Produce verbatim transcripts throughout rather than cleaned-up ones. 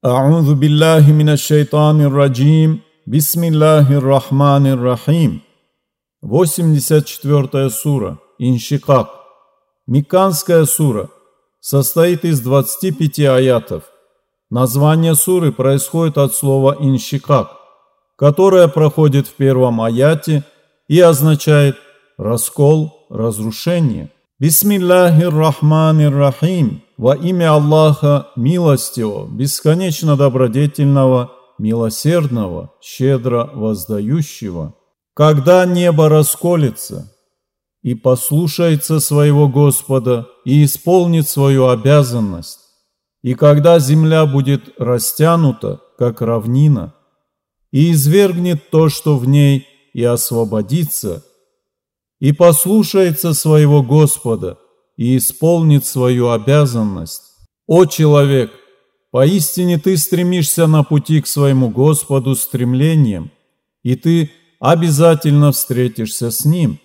А'удзу биллахи минаш шайтанир раджим. Бисмиллахир рахманир рахим. восемьдесят четвёртая сура. Иншикак. Мекканская сура. Состоит из двадцати пяти аятов. Название суры происходит от слова иншикак, которое проходит в первом аяте и означает раскол, разрушение. Бисмиллахир рахманир рахим. Во имя Аллаха милостивого, бесконечно добродетельного, милосердного, щедро воздающего. Когда небо расколется и послушается своего Господа и исполнит свою обязанность, и когда земля будет растянута, как равнина, и извергнет то, что в ней, и освободится, и послушается своего Господа, и исполнит свою обязанность. О человек, поистине ты стремишься на пути к своему Господу стремлением, и ты обязательно встретишься с Ним.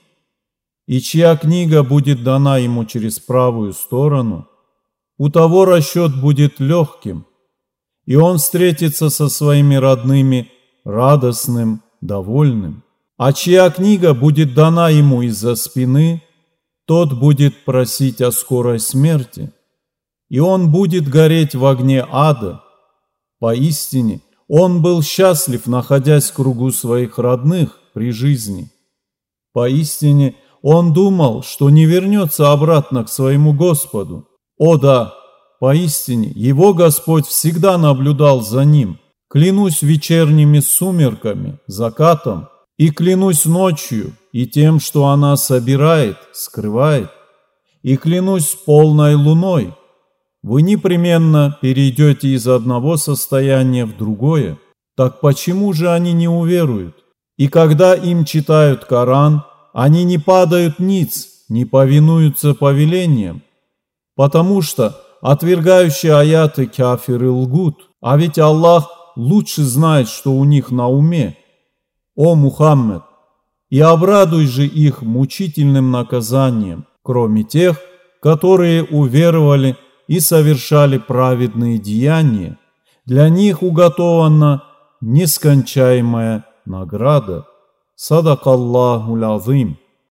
И чья книга будет дана ему через правую сторону, у того расчет будет легким, и он встретится со своими родными радостным, довольным. А чья книга будет дана ему из-за спины, тот будет просить о скорой смерти, и он будет гореть в огне ада. Поистине, он был счастлив, находясь в кругу своих родных при жизни. Поистине, он думал, что не вернется обратно к своему Господу. О да, поистине, его Господь всегда наблюдал за ним. Клянусь вечерними сумерками, закатом, и клянусь ночью и тем, что она собирает, скрывает, и клянусь полной луной. Вы непременно перейдете из одного состояния в другое. Так почему же они не уверуют? И когда им читают Коран, они не падают ниц, не повинуются повелениям, потому что отвергающие аяты кафиры лгут, а ведь Аллах лучше знает, что у них на уме. О Мухаммед, и обрадуй же их мучительным наказанием, кроме тех, которые уверовали и совершали праведные деяния. Для них уготована нескончаемая награда. Садакаллахул азим.